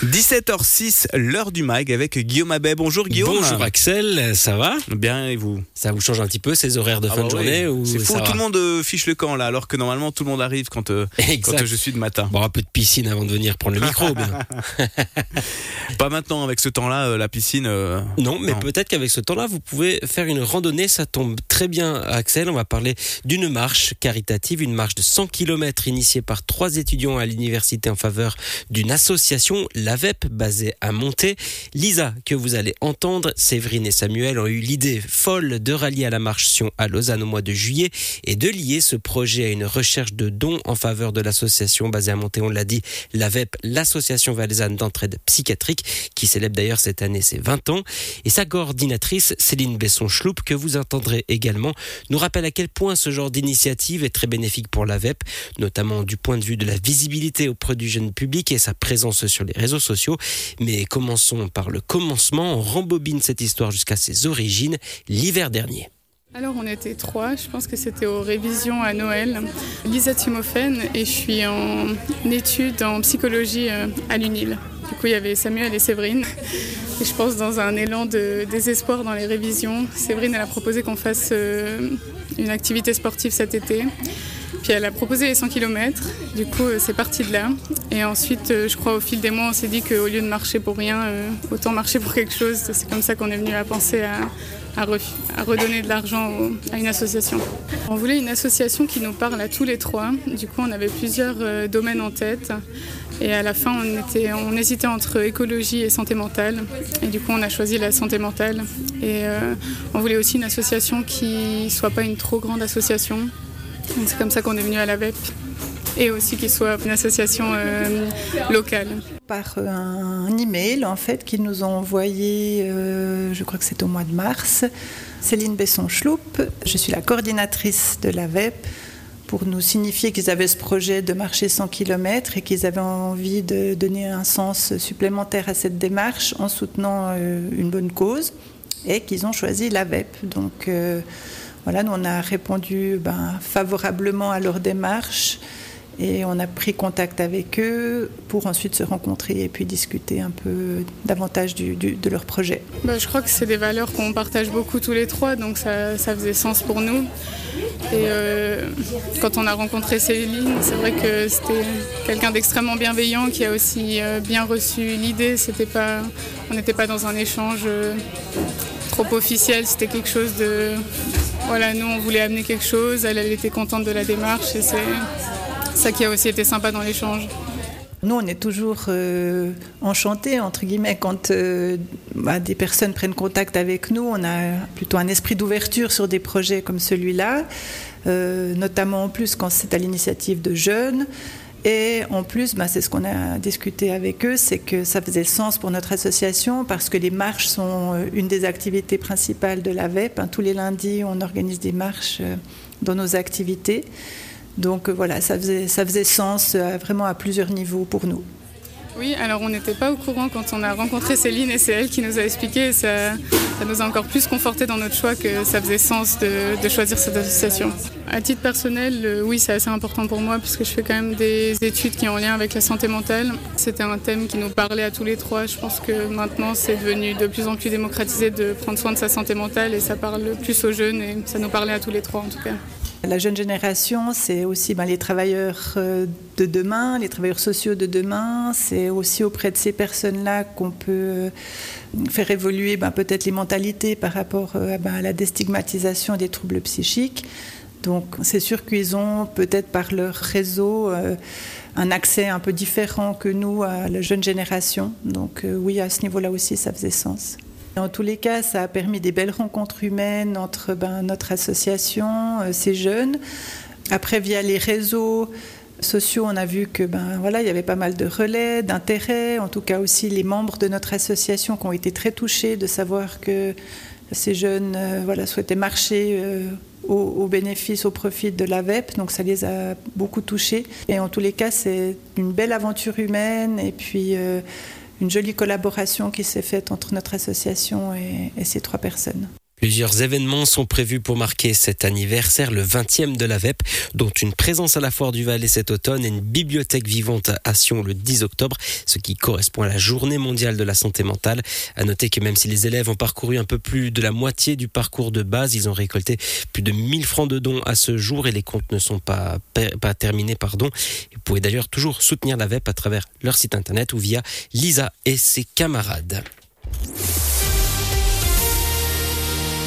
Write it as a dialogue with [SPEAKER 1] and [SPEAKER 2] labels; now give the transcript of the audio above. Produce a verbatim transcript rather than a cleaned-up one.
[SPEAKER 1] dix-sept heures six, l'heure du mag avec Guillaume Abbé. Bonjour Guillaume.
[SPEAKER 2] Bonjour Axel, ça va ?
[SPEAKER 1] Bien, et vous ?
[SPEAKER 2] Ça vous change un petit peu ces horaires de
[SPEAKER 1] ah
[SPEAKER 2] fin
[SPEAKER 1] bah
[SPEAKER 2] de journée
[SPEAKER 1] ouais.
[SPEAKER 2] ou
[SPEAKER 1] C'est fou,
[SPEAKER 2] ça
[SPEAKER 1] tout
[SPEAKER 2] va
[SPEAKER 1] le monde euh, fiche le camp là, alors que normalement tout le monde arrive quand, euh, quand je suis de matin.
[SPEAKER 2] Bon, un peu de piscine avant de venir prendre le micro, bien.
[SPEAKER 1] Pas maintenant avec ce temps-là, euh, la piscine. Euh...
[SPEAKER 2] Non, mais
[SPEAKER 1] non.
[SPEAKER 2] peut-être qu'avec ce temps-là, vous pouvez faire une randonnée. Ça tombe très bien, Axel. On va parler d'une marche caritative, une marche de cent kilomètres initiée par trois étudiants à l'université en faveur d'une association, l'A V E P, basée à Monté. Lisa, que vous allez entendre, Séverine et Samuel ont eu l'idée folle de rallier à la marche Sion à Lausanne au mois de juillet et de lier ce projet à une recherche de dons en faveur de l'association basée à Monté, on l'a dit, l'A V E P, l'association valaisanne d'entraide psychiatrique, qui célèbre d'ailleurs cette année ses vingt ans. Et sa coordinatrice, Céline Besson-Schloup, que vous entendrez également, nous rappelle à quel point ce genre d'initiative est très bénéfique pour l'A V E P, notamment du point de vue de la visibilité auprès du jeune public et sa présence sur les réseaux sociaux. Mais commençons par le commencement. On rembobine cette histoire jusqu'à ses origines, l'hiver dernier.
[SPEAKER 3] Alors on était trois, je pense que c'était aux révisions à Noël. Lisa Timofène et je suis en études en psychologie à l'UNIL. Du coup il y avait Samuel et Séverine. Et je pense dans un élan de désespoir dans les révisions, Séverine elle a proposé qu'on fasse une activité sportive cet été. Puis elle a proposé les cent kilomètres, du coup c'est parti de là. Et ensuite, je crois au fil des mois, on s'est dit qu'au lieu de marcher pour rien, autant marcher pour quelque chose. C'est comme ça qu'on est venu à penser à, à, re, à redonner de l'argent au, à une association. On voulait une association qui nous parle à tous les trois. Du coup, on avait plusieurs euh, domaines en tête. Et à la fin, on, était, on hésitait entre écologie et santé mentale. Et du coup, on a choisi la santé mentale. Et euh, on voulait aussi une association qui ne soit pas une trop grande association. Donc c'est comme ça qu'on est venu à l'A V E P et aussi qu'il soit une association euh, locale.
[SPEAKER 4] Par un email en fait qu'ils nous ont envoyé, euh, je crois que c'est au mois de mars, Céline Besson-Schloup, je suis la coordinatrice de l'A V E P, pour nous signifier qu'ils avaient ce projet de marcher cent kilomètres et qu'ils avaient envie de donner un sens supplémentaire à cette démarche en soutenant euh, une bonne cause et qu'ils ont choisi l'A V E P. Donc euh, Voilà, nous on a répondu ben, favorablement à leur démarche et on a pris contact avec eux pour ensuite se rencontrer et puis discuter un peu davantage du, du, de leur projet.
[SPEAKER 3] Ben, je crois que c'est des valeurs qu'on partage beaucoup tous les trois, donc ça, ça faisait sens pour nous. Et euh, quand on a rencontré Céline, c'est vrai que c'était quelqu'un d'extrêmement bienveillant qui a aussi euh, bien reçu l'idée. C'était pas, on n'était pas dans un échange euh, trop officiel, c'était quelque chose de... Voilà, nous on voulait amener quelque chose, elle, elle était contente de la démarche et c'est ça qui a aussi été sympa dans l'échange.
[SPEAKER 4] Nous on est toujours euh, enchantés entre guillemets quand euh, bah, des personnes prennent contact avec nous. On a plutôt un esprit d'ouverture sur des projets comme celui-là, euh, notamment en plus quand c'est à l'initiative de jeunes. Et en plus, bah, c'est ce qu'on a discuté avec eux, c'est que ça faisait sens pour notre association parce que les marches sont une des activités principales de l'A V E P. Tous les lundis, on organise des marches dans nos activités. Donc voilà, ça faisait, ça faisait sens vraiment à plusieurs niveaux pour nous.
[SPEAKER 3] Oui, alors on n'était pas au courant quand on a rencontré Céline et c'est elle qui nous a expliqué. Ça, ça nous a encore plus conforté dans notre choix que ça faisait sens de, de choisir cette association. À titre personnel, euh, oui, c'est assez important pour moi puisque je fais quand même des études qui ont en lien avec la santé mentale. C'était un thème qui nous parlait à tous les trois. Je pense que maintenant, c'est devenu de plus en plus démocratisé de prendre soin de sa santé mentale et ça parle plus aux jeunes et ça nous parlait à tous les trois en tout cas.
[SPEAKER 4] La jeune génération, c'est aussi ben, les travailleurs de demain, les travailleurs sociaux de demain. C'est aussi auprès de ces personnes-là qu'on peut faire évoluer ben, peut-être les mentalités par rapport ben, à la déstigmatisation des troubles psychiques. Donc c'est sûr qu'ils ont peut-être par leur réseau euh, un accès un peu différent que nous à la jeune génération. Donc euh, oui, à ce niveau-là aussi, ça faisait sens. En tous les cas, ça a permis des belles rencontres humaines entre ben, notre association, euh, ces jeunes. Après, via les réseaux sociaux, on a vu que ben, voilà, il y avait pas mal de relais, d'intérêt. En tout cas aussi les membres de notre association qui ont été très touchés de savoir que ces jeunes euh, voilà, souhaitaient marcher euh, au, au bénéfice, au profit de l'A V E P. Donc ça les a beaucoup touchés. Et en tous les cas, c'est une belle aventure humaine et puis... Euh, une jolie collaboration qui s'est faite entre notre association et, et ces trois personnes.
[SPEAKER 2] Plusieurs événements sont prévus pour marquer cet anniversaire, le vingtième de la V E P, dont une présence à la Foire du Valais cet automne et une bibliothèque vivante à Sion le dix octobre, ce qui correspond à la journée mondiale de la santé mentale. À noter que même si les élèves ont parcouru un peu plus de la moitié du parcours de base, ils ont récolté plus de mille francs de dons à ce jour et les comptes ne sont pas, pas terminés. Pardon. Vous pouvez d'ailleurs toujours soutenir la V E P à travers leur site internet ou via Lisa et ses camarades.